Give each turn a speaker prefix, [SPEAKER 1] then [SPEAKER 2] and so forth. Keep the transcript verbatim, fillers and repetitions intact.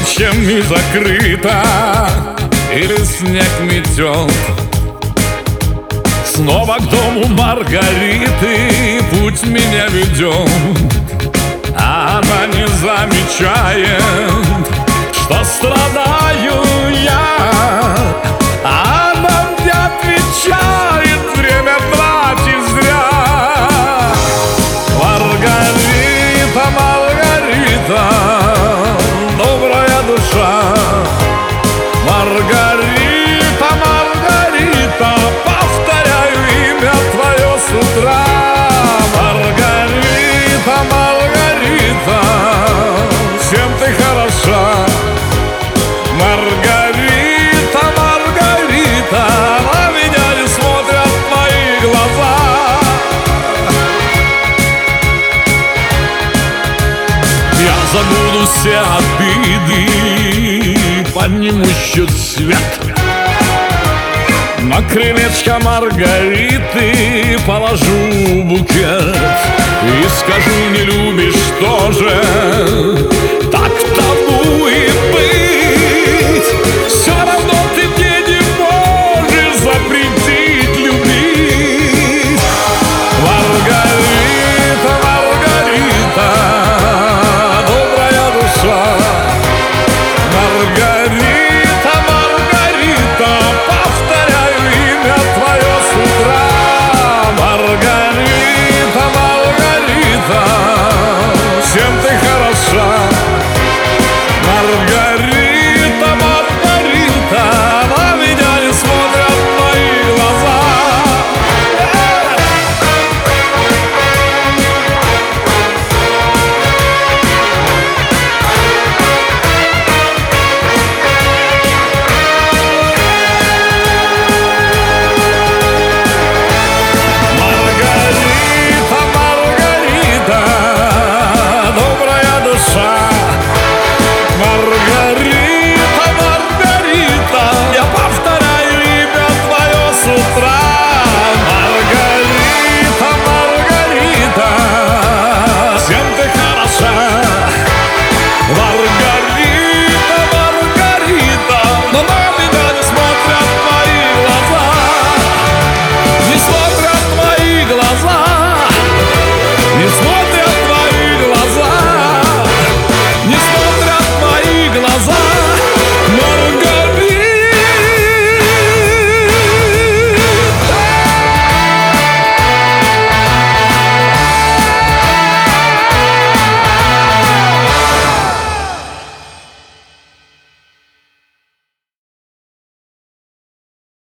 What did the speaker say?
[SPEAKER 1] тучами закрыта, или снег метет. Снова к дому Маргариты путь меня ведет, а она не замечает, что страдаю я. Она мне отвечает: время тратить зря. Маргарита, Маргарита, добрая душа. Маргарита, Маргарита, повторяю имя твое с утра. Маргарита, Маргарита, всем ты хороша. Маргарита, Маргарита, на меня не смотрят твои глаза. Я забуду все обиды, подниму счет свет. На крылечко Маргариты положу букет и скажу: не любишь тоже, так тому и быть. Все равно ты